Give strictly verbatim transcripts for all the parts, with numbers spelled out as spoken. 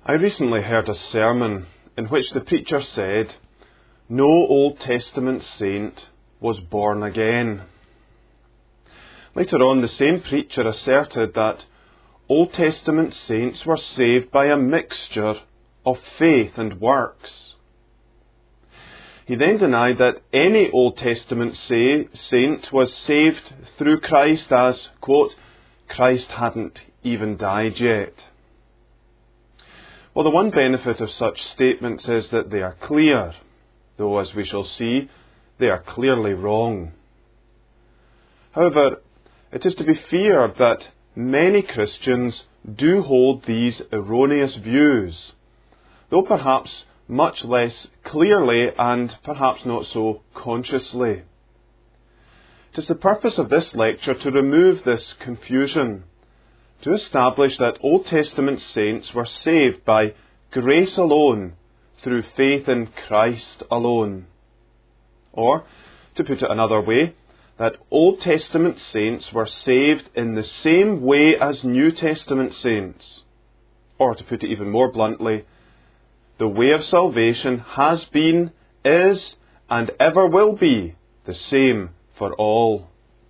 I recently heard a sermon in which the preacher said, "No Old Testament saint was born again." Later on, the same preacher asserted that Old Testament saints were saved by a mixture of faith and works. He then denied that any Old Testament say, saint was saved through Christ as, quote, Christ hadn't even died yet. Well, the one benefit of such statements is that they are clear, though, as we shall see, they are clearly wrong. However, it is to be feared that many Christians do hold these erroneous views, though perhaps much less clearly and perhaps not so consciously. It is the purpose of this lecture to remove this confusion, to establish that Old Testament saints were saved by grace alone, through faith in Christ alone. Or, to put it another way, that Old Testament saints were saved in the same way as New Testament saints. Or, to put it even more bluntly, the way of salvation has been, is, and ever will be the same for all.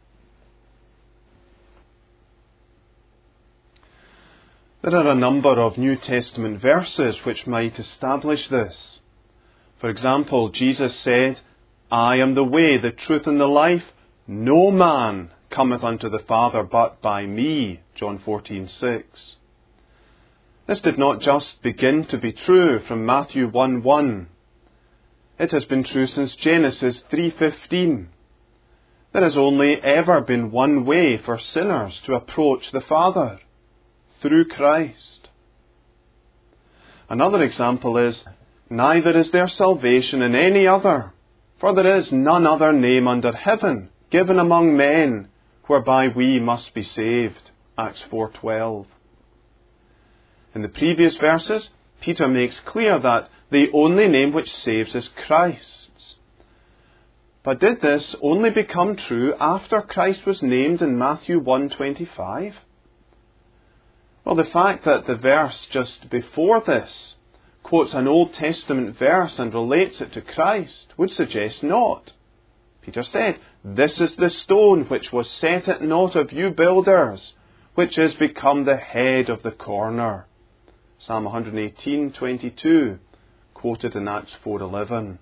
There are a number of New Testament verses which might establish this. For example, Jesus said, "I am the way, the truth, and the life. No man cometh unto the Father but by me." John fourteen six. This did not just begin to be true from Matthew one one. It has been true since Genesis three fifteen. There has only ever been one way for sinners to approach the Father, through Christ. Another example is, "Neither is there salvation in any other, for there is none other name under heaven given among men whereby we must be saved." Acts four twelve. In the previous verses, Peter makes clear that the only name which saves is Christ's. But did this only become true after Christ was named in Matthew one twenty-five? Well, the fact that the verse just before this quotes an Old Testament verse and relates it to Christ would suggest not. Peter said, "This is the stone which was set at naught of you builders, which is become the head of the corner." Psalm one eighteen twenty-two, quoted in Acts four eleven.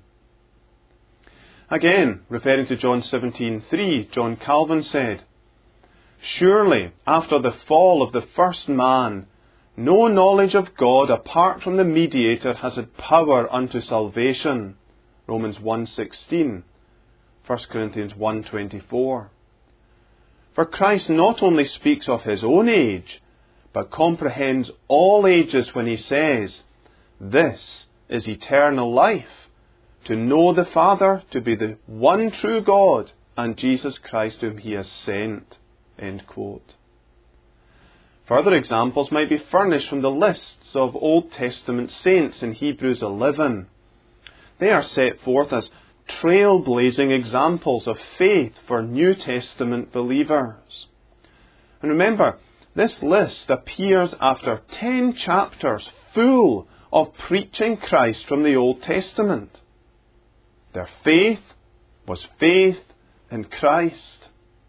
Again, referring to John seventeen three, John Calvin said, "Surely, after the fall of the first man, no knowledge of God apart from the mediator has had power unto salvation." Romans one sixteen, First Corinthians one twenty-four. For Christ not only speaks of his own age, but comprehends all ages when he says, "This is eternal life, to know the Father to be the one true God, and Jesus Christ whom he has sent." End quote. Further examples might be furnished from the lists of Old Testament saints in Hebrews eleven. They are set forth as trailblazing examples of faith for New Testament believers. And remember, this list appears after ten chapters full of preaching Christ from the Old Testament. Their faith was faith in Christ.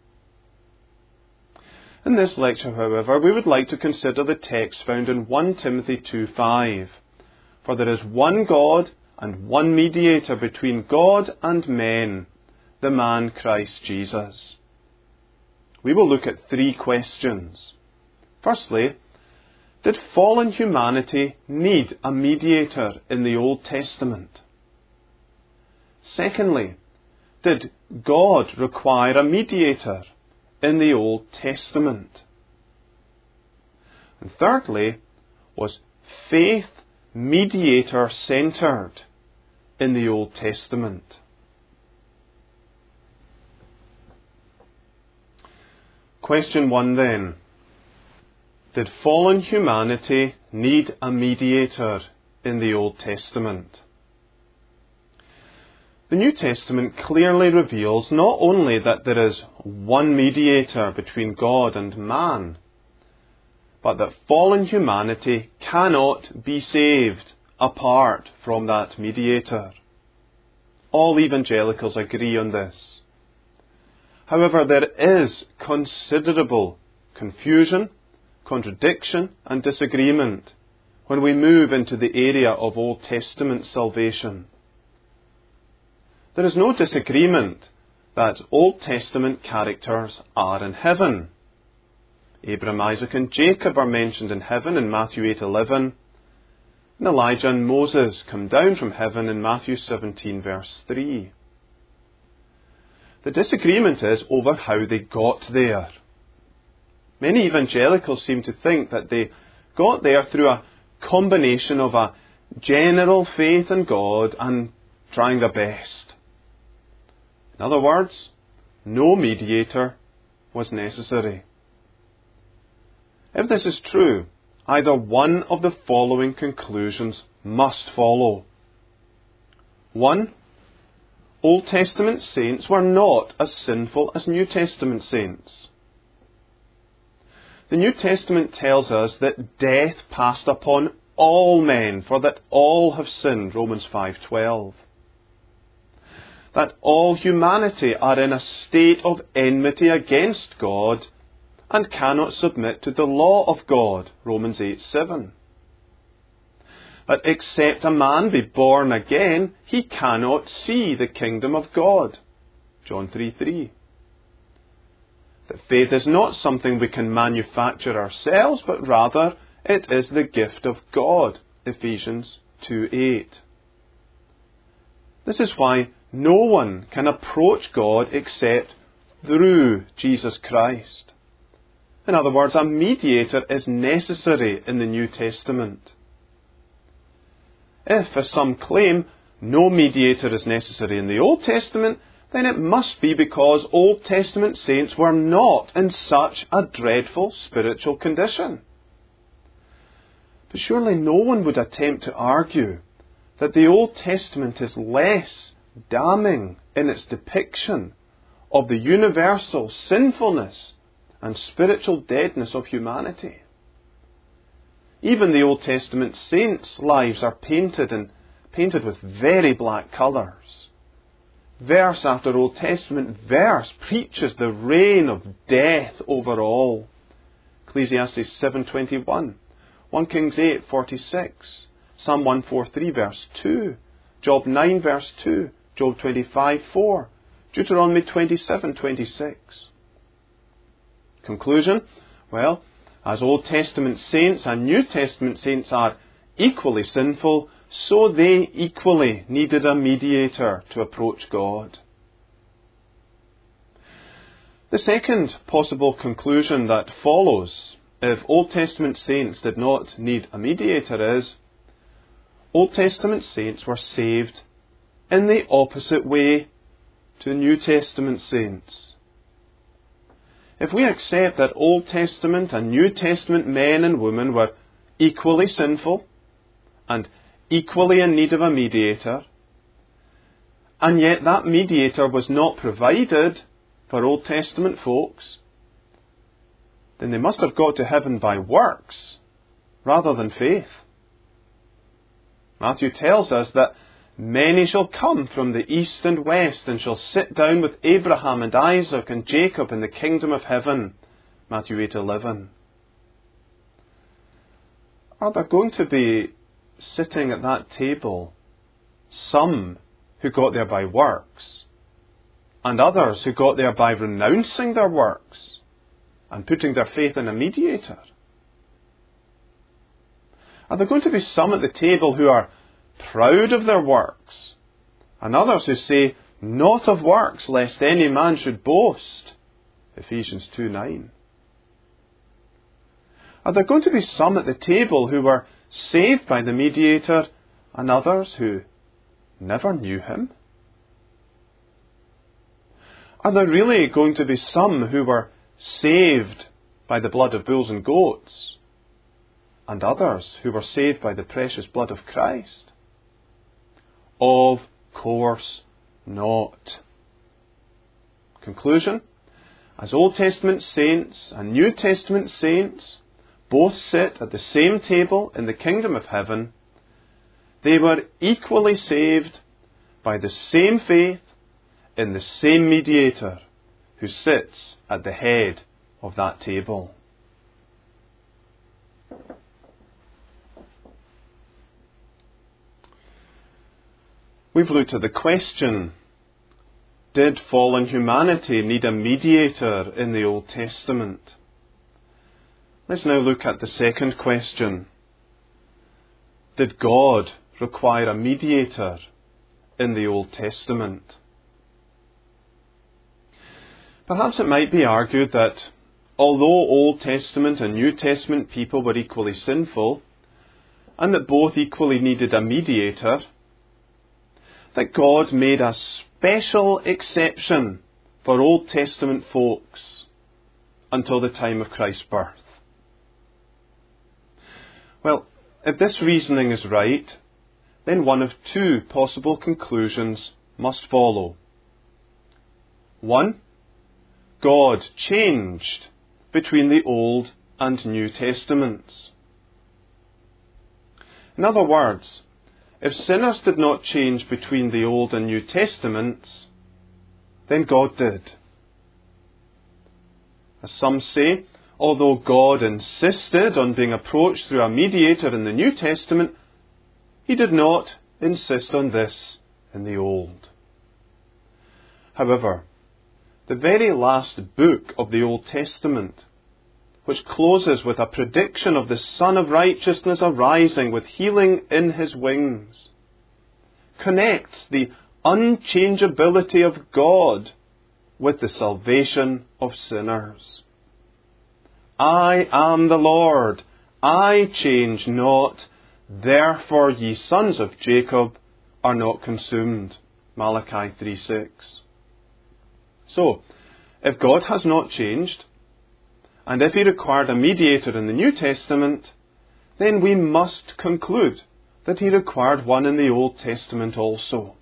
In this lecture, however, we would like to consider the text found in First Timothy two five. "For there is one God and one mediator between God and men, the man Christ Jesus." We will look at three questions. Firstly, did fallen humanity need a mediator in the Old Testament? Secondly, did God require a mediator in the Old Testament? And thirdly, was faith mediator-centered in the Old Testament? Question one then. Did fallen humanity need a mediator in the Old Testament? The New Testament clearly reveals not only that there is one mediator between God and man, but that fallen humanity cannot be saved apart from that mediator. All evangelicals agree on this. However, there is considerable confusion, contradiction and disagreement when we move into the area of Old Testament salvation. There is no disagreement that Old Testament characters are in heaven. Abraham, Isaac and Jacob are mentioned in heaven in Matthew eight eleven, and Elijah and Moses come down from heaven in Matthew seventeen verse three. The disagreement is over how they got there. Many evangelicals seem to think that they got there through a combination of a general faith in God and trying their best. In other words, no mediator was necessary. If this is true, either one of the following conclusions must follow. One, Old Testament saints were not as sinful as New Testament saints. The New Testament tells us that death passed upon all men, for that all have sinned, Romans five twelve. That all humanity are in a state of enmity against God and cannot submit to the law of God, Romans eight seven. But except a man be born again, he cannot see the kingdom of God, John three three. That faith is not something we can manufacture ourselves, but rather it is the gift of God, Ephesians two eight. This is why no one can approach God except through Jesus Christ. In other words, a mediator is necessary in the New Testament. If, as some claim, no mediator is necessary in the Old Testament, then it must be because Old Testament saints were not in such a dreadful spiritual condition. But surely no one would attempt to argue that the Old Testament is less damning in its depiction of the universal sinfulness and spiritual deadness of humanity. Even the Old Testament saints' lives are painted and painted with very black colours. Verse after Old Testament verse preaches the reign of death over all. Ecclesiastes seven twenty-one, First Kings eight forty-six, Psalm one forty-three verse two, Job nine verse two, Job twenty-five four, Deuteronomy twenty-seven twenty-six. Conclusion? Well, as Old Testament saints and New Testament saints are equally sinful, so they equally needed a mediator to approach God. The second possible conclusion that follows if Old Testament saints did not need a mediator is Old Testament saints were saved in the opposite way to New Testament saints. If we accept that Old Testament and New Testament men and women were equally sinful and equally in need of a mediator, and yet that mediator was not provided for Old Testament folks, then they must have got to heaven by works rather than faith. Matthew tells us that many shall come from the east and west and shall sit down with Abraham and Isaac and Jacob in the kingdom of heaven. Matthew eight eleven. Are there going to be sitting at that table some who got there by works and others who got there by renouncing their works and putting their faith in a mediator? Are there going to be some at the table who are proud of their works, and others who say, not of works, lest any man should boast? Ephesians two nine. Are there going to be some at the table who were saved by the mediator, and others who never knew him? Are there really going to be some who were saved by the blood of bulls and goats, and others who were saved by the precious blood of Christ? Of course not. Conclusion: as Old Testament saints and New Testament saints, both sit at the same table in the kingdom of heaven, they were equally saved by the same faith in the same mediator who sits at the head of that table. We've looked at the question, did fallen humanity need a mediator in the Old Testament? Let's now look at the second question. Did God require a mediator in the Old Testament? Perhaps it might be argued that although Old Testament and New Testament people were equally sinful, and that both equally needed a mediator, that God made a special exception for Old Testament folks until the time of Christ's birth. Well, if this reasoning is right, then one of two possible conclusions must follow. One, God changed between the Old and New Testaments. In other words, if sinners did not change between the Old and New Testaments, then God did. As some say, although God insisted on being approached through a mediator in the New Testament, He did not insist on this in the Old. However, the very last book of the Old Testament, which closes with a prediction of the Son of Righteousness arising with healing in His wings, connects the unchangeability of God with the salvation of sinners. I am the Lord, I change not, therefore ye sons of Jacob are not consumed. Malachi three six. So, if God has not changed, and if He required a mediator in the New Testament, then we must conclude that He required one in the Old Testament also.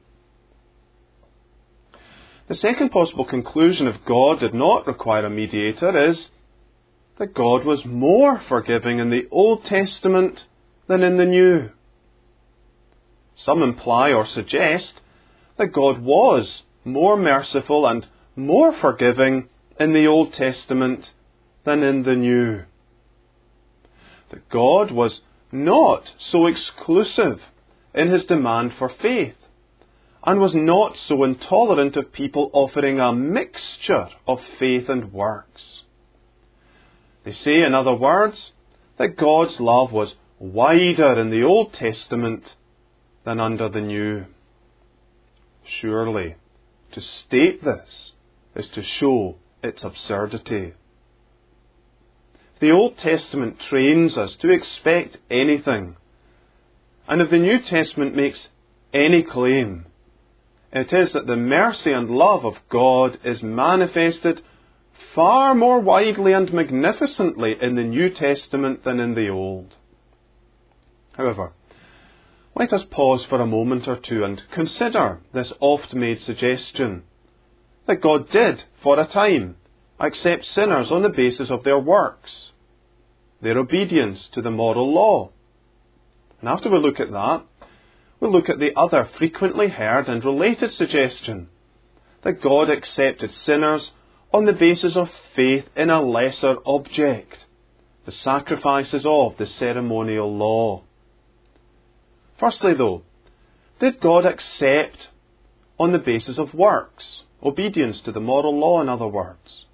The second possible conclusion, if God did not require a mediator, is that God was more forgiving in the Old Testament than in the New. Some imply or suggest that God was more merciful and more forgiving in the Old Testament than in the New. That God was not so exclusive in His demand for faith, and was not so intolerant of people offering a mixture of faith and works. They say, in other words, that God's love was wider in the Old Testament than under the New. Surely, to state this is to show its absurdity. The Old Testament trains us to expect anything, and if the New Testament makes any claim, it is that the mercy and love of God is manifested far more widely and magnificently in the New Testament than in the Old. However, let us pause for a moment or two and consider this oft-made suggestion that God did, for a time, accept sinners on the basis of their works, their obedience to the moral law. And after we look at that, we'll look at the other frequently heard and related suggestion that God accepted sinners on the basis of faith in a lesser object, the sacrifices of the ceremonial law. Firstly, though, did God accept on the basis of works, obedience to the moral law, in other words?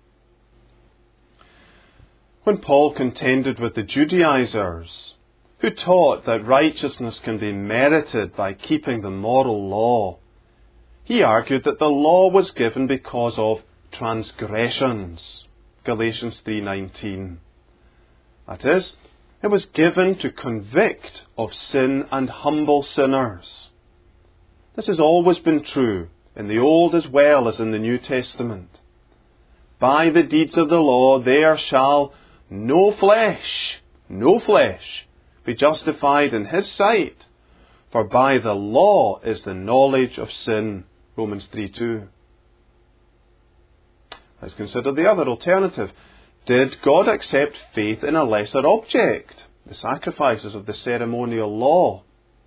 When Paul contended with the Judaizers, who taught that righteousness can be merited by keeping the moral law, he argued that the law was given because of transgressions. Galatians three nineteen. That is, it was given to convict of sin and humble sinners. This has always been true in the Old as well as in the New Testament. By the deeds of the law there shall no flesh, no flesh, be justified in His sight, for by the law is the knowledge of sin. Romans three two. Let's consider the other alternative. Did God accept faith in a lesser object, the sacrifices of the ceremonial law?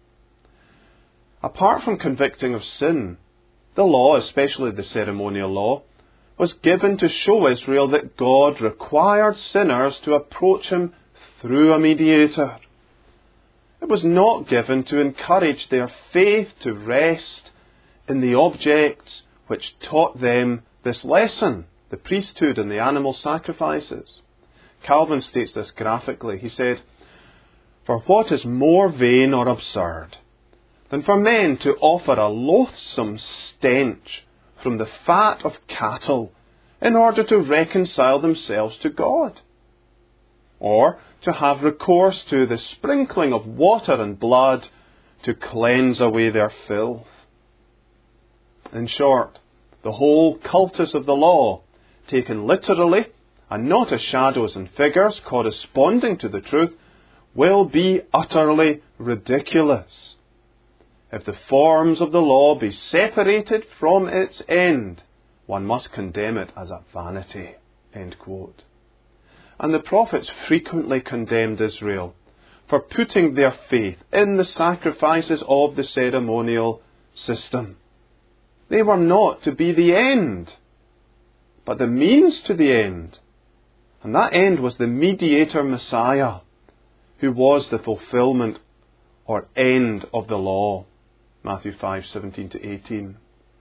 Apart from convicting of sin, the law, especially the ceremonial law, was given to show Israel that God required sinners to approach Him through a mediator. It was not given to encourage their faith to rest in the objects which taught them this lesson, the priesthood and the animal sacrifices. Calvin states this graphically. He said, "For what is more vain or absurd than for men to offer a loathsome stench from the fat of cattle in order to reconcile themselves to God, or to have recourse to the sprinkling of water and blood to cleanse away their filth?" In short, the whole cultus of the law, taken literally, and not as shadows and figures corresponding to the truth, will be utterly ridiculous. If the forms of the law be separated from its end, one must condemn it as a vanity. End quote. And the prophets frequently condemned Israel for putting their faith in the sacrifices of the ceremonial system. They were not to be the end, but the means to the end. And that end was the mediator Messiah, who was the fulfillment or end of the law. Matthew five, seventeen to eighteen.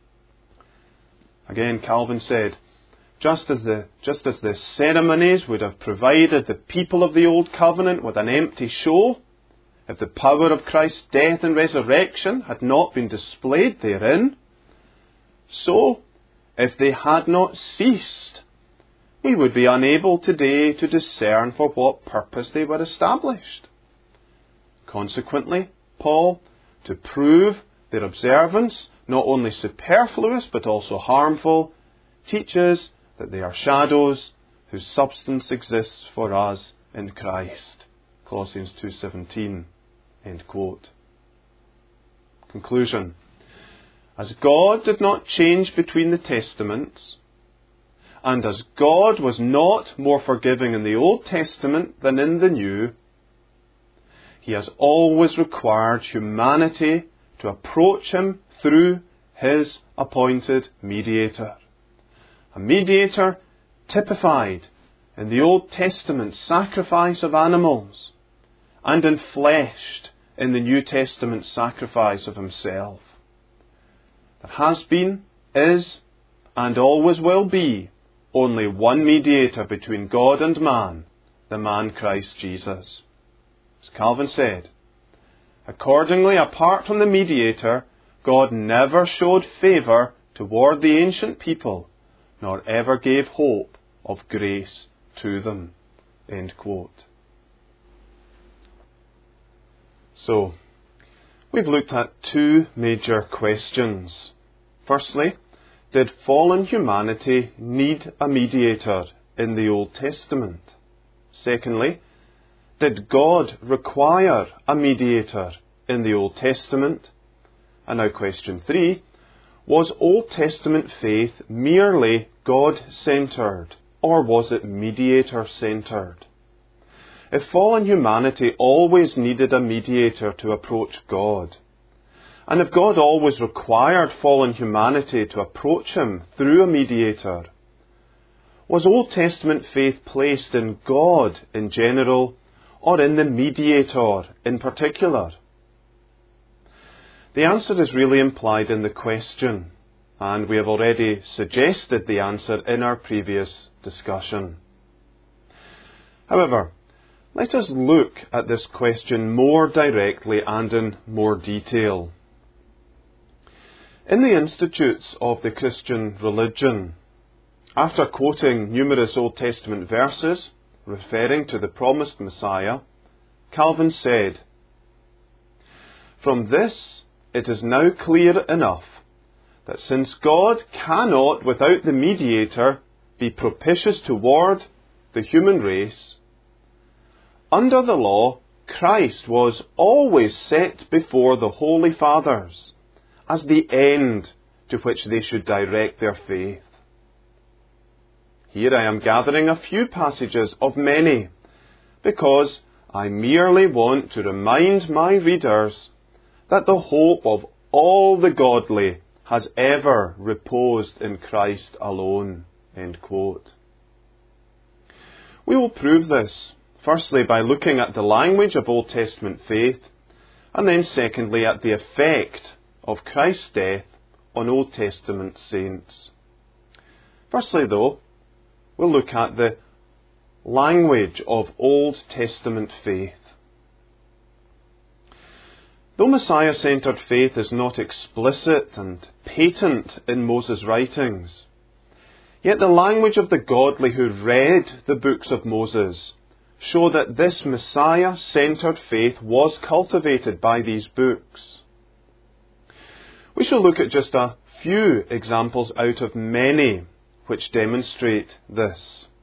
Again, Calvin said, just as the just as the ceremonies would have provided the people of the Old Covenant with an empty show, if the power of Christ's death and resurrection had not been displayed therein, so, if they had not ceased, we would be unable today to discern for what purpose they were established. Consequently, Paul, to prove their observance not only superfluous but also harmful, teaches that they are shadows whose substance exists for us in Christ. Colossians two seventeen. End quote. Conclusion. As God did not change between the Testaments, and as God was not more forgiving in the Old Testament than in the New, He has always required humanity to approach Him through His appointed mediator. A mediator typified in the Old Testament sacrifice of animals and enfleshed in the New Testament sacrifice of Himself. There has been, is, and always will be only one mediator between God and man, the man Christ Jesus. As Calvin said, accordingly, apart from the mediator, God never showed favour toward the ancient people, nor ever gave hope of grace to them. End quote. So, we've looked at two major questions. Firstly, did fallen humanity need a mediator in the Old Testament? Secondly, did God require a mediator in the Old Testament? And now question three, was Old Testament faith merely God-centred, or was it mediator-centred? If fallen humanity always needed a mediator to approach God, and if God always required fallen humanity to approach Him through a mediator, was Old Testament faith placed in God in general, or in the mediator in particular? The answer is really implied in the question, and we have already suggested the answer in our previous discussion. However, let us look at this question more directly and in more detail. In the Institutes of the Christian Religion, after quoting numerous Old Testament verses referring to the promised Messiah, Calvin said, "From this it is now clear enough that since God cannot, without the mediator, be propitious toward the human race, under the law, Christ was always set before the Holy Fathers as the end to which they should direct their faith. Here I am gathering a few passages of many, because I merely want to remind my readers that the hope of all the godly has ever reposed in Christ alone. End quote. We will prove this, firstly, by looking at the language of Old Testament faith, and then secondly, at the effect of Christ's death on Old Testament saints. Firstly, though, we'll look at the language of Old Testament faith. Though Messiah-centered faith is not explicit and patent in Moses' writings, yet the language of the godly who read the books of Moses show that this Messiah-centered faith was cultivated by these books. We shall look at just a few examples out of many which demonstrate this.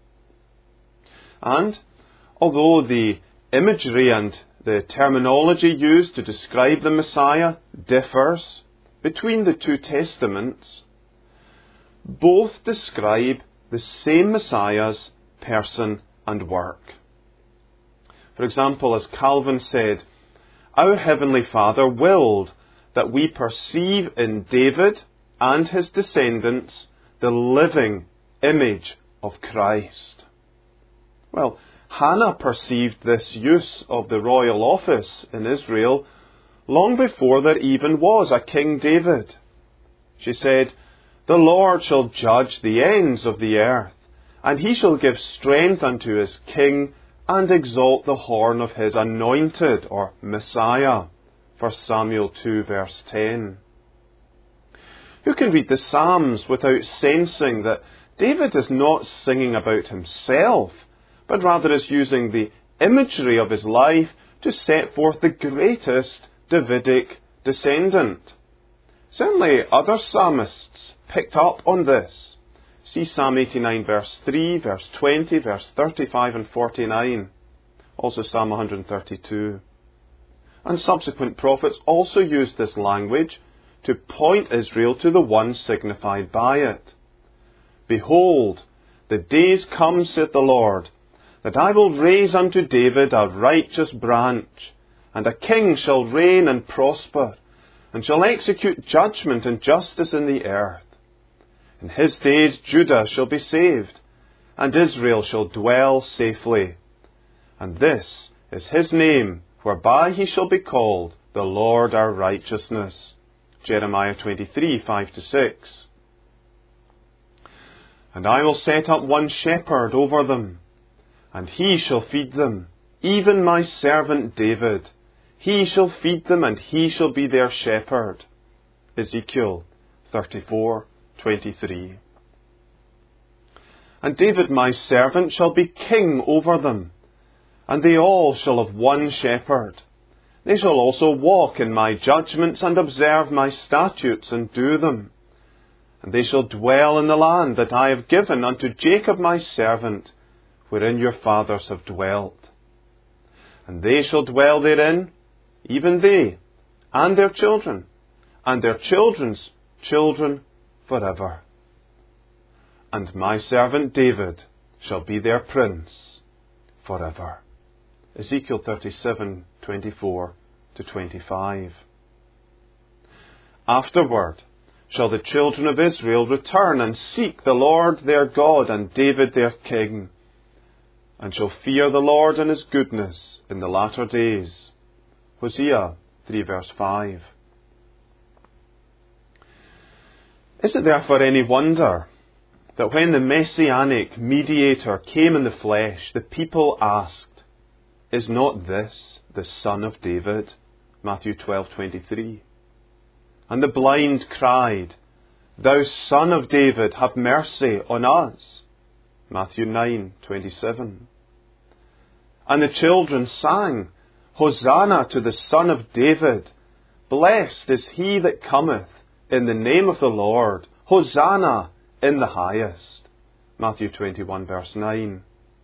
And although the imagery and the terminology used to describe the Messiah differs between the two testaments, both describe the same Messiah's person and work. For example, as Calvin said, "Our Heavenly Father willed that we perceive in David and his descendants the living image of Christ." Well, Hannah perceived this use of the royal office in Israel long before there even was a King David. She said, "The Lord shall judge the ends of the earth, and he shall give strength unto his king, and exalt the horn of his anointed," or Messiah. First Samuel two verse ten. Who can read the Psalms without sensing that David is not singing about himself, but rather is using the imagery of his life to set forth the greatest Davidic descendant? Certainly other psalmists picked up on this. See Psalm eighty-nine verse three, verse twenty, verse thirty-five and forty-nine. Also Psalm one hundred thirty-two. And subsequent prophets also used this language to point Israel to the one signified by it. "Behold, the days come, saith the Lord, that I will raise unto David a righteous branch, and a king shall reign and prosper, and shall execute judgment and justice in the earth. In his days Judah shall be saved, and Israel shall dwell safely. And this is his name, whereby he shall be called the Lord our righteousness." Jeremiah twenty-three, five to six. "And I will set up one shepherd over them, and he shall feed them, even my servant David. He shall feed them, and he shall be their shepherd." Ezekiel thirty-four, twenty-three. "And David my servant shall be king over them, and they all shall have one shepherd. They shall also walk in my judgments, and observe my statutes, and do them. And they shall dwell in the land that I have given unto Jacob my servant, wherein your fathers have dwelt. And they shall dwell therein, even they, and their children, and their children's children forever. And my servant David shall be their prince forever." Ezekiel thirty-seven, twenty-four to twenty-five. "Afterward shall the children of Israel return and seek the Lord their God and David their king, and shall fear the Lord and his goodness in the latter days." Hosea three verse five. Is it therefore any wonder that when the Messianic mediator came in the flesh, the people asked, "Is not this the son of David?" Matthew twelve twenty-three. "And the blind cried, Thou son of David, have mercy on us." Matthew nine twenty-seven. "And the children sang, Hosanna to the Son of David. Blessed is he that cometh in the name of the Lord. Hosanna in the highest." Matthew twenty-one verse nine.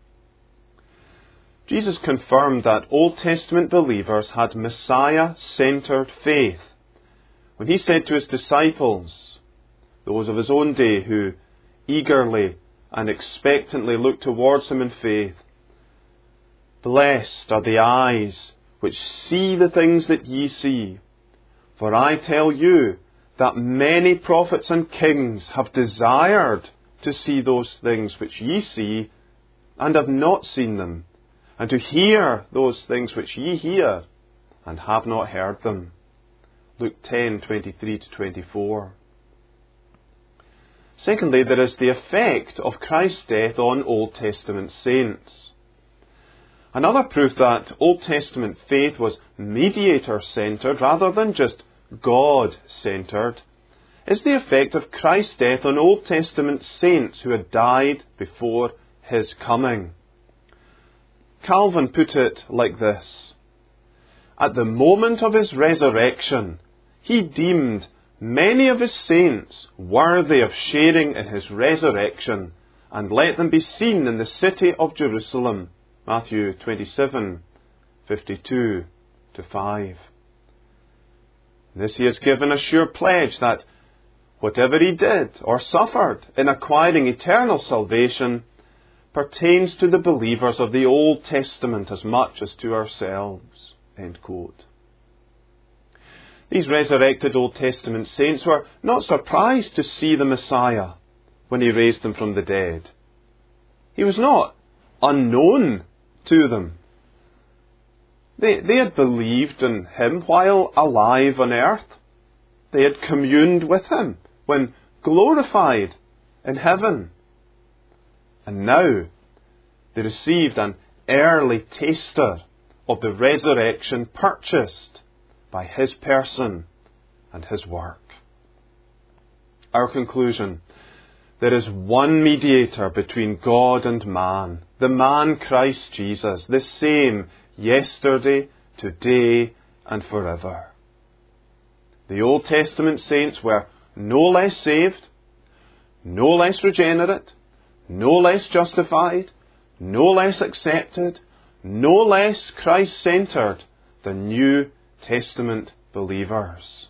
Jesus confirmed that Old Testament believers had Messiah-centered faith when he said to his disciples, those of his own day who eagerly and expectantly look towards him in faith. Blessed are the eyes which see the things that ye see. For I tell you that many prophets and kings have desired to see those things which ye see, and have not seen them, and to hear those things which ye hear, and have not heard them. Luke ten, twenty-three to twenty-four. Secondly, there is the effect of Christ's death on Old Testament saints. Another proof that Old Testament faith was mediator-centred rather than just God-centred is the effect of Christ's death on Old Testament saints who had died before his coming. Calvin put it like this: at the moment of his resurrection, he deemed many of his saints worthy of sharing in his resurrection, and let them be seen in the city of Jerusalem. Matthew twenty-seven, fifty-two to five. This he has given a sure pledge that whatever he did or suffered in acquiring eternal salvation pertains to the believers of the Old Testament as much as to ourselves. End quote. These resurrected Old Testament saints were not surprised to see the Messiah when he raised them from the dead. He was not unknown to them. They, they had believed in him while alive on earth. They had communed with him when glorified in heaven. And now they received an early taster of the resurrection purchased by his person and his work. Our conclusion: there is one mediator between God and man, the man Christ Jesus, the same yesterday, today, and forever. The Old Testament saints were no less saved, no less regenerate, no less justified, no less accepted, no less Christ-centred than New Testament believers.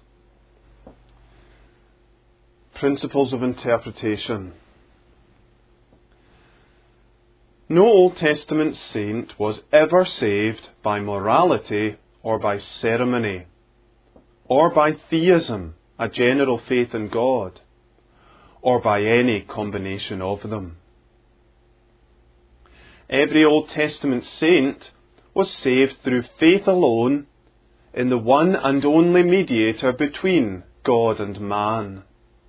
Principles of interpretation. No Old Testament saint was ever saved by morality or by ceremony, or by theism, a general faith in God, or by any combination of them. Every Old Testament saint was saved through faith alone in the one and only mediator between God and man.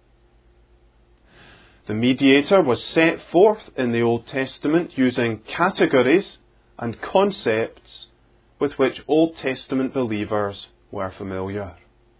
The mediator was set forth in the Old Testament using categories and concepts with which Old Testament believers were familiar.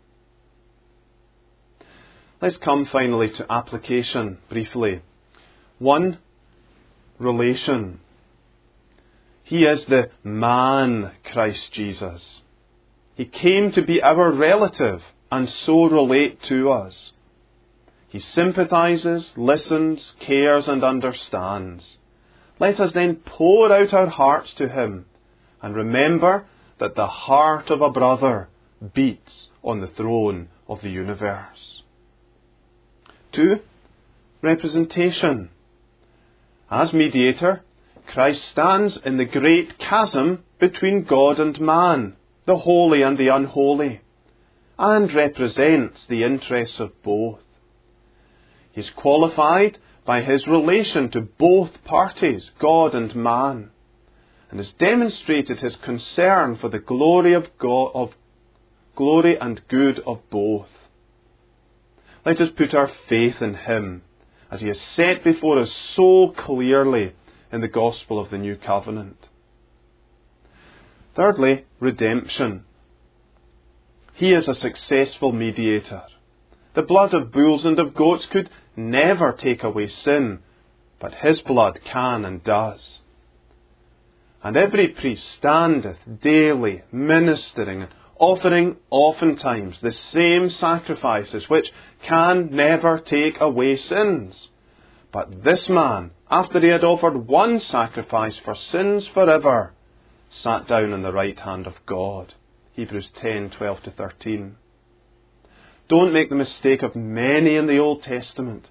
Let's come finally to application briefly. One, relation. He is the man Christ Jesus. He came to be our relative and so relate to us. He sympathizes, listens, cares and understands. Let us then pour out our hearts to him and remember that the heart of a brother beats on the throne of the universe. Two, representation. As mediator, Christ stands in the great chasm between God and man, the holy and the unholy, and represents the interests of both. He is qualified by his relation to both parties, God and man, and has demonstrated his concern for the glory of God, of glory and good of both. Let us put our faith in him, as he is set before us so clearly in the gospel of the New Covenant. Thirdly, redemption. He is a successful mediator. The blood of bulls and of goats could never take away sin, but his blood can and does. And every priest standeth daily ministering and offering oftentimes the same sacrifices which can never take away sins. But this man, after he had offered one sacrifice for sins forever, sat down on the right hand of God. Hebrews ten, twelve to thirteen. Don't make the mistake of many in the Old Testament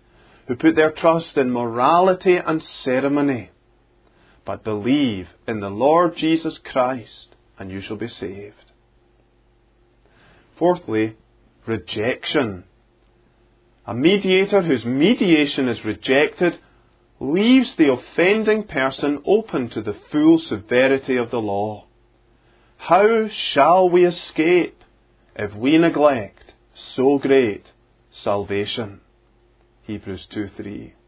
who put their trust in morality and ceremony, but believe in the Lord Jesus Christ, and you shall be saved. Fourthly, rejection. A mediator whose mediation is rejected leaves the offending person open to the full severity of the law. How shall we escape if we neglect so great salvation? Hebrews two three.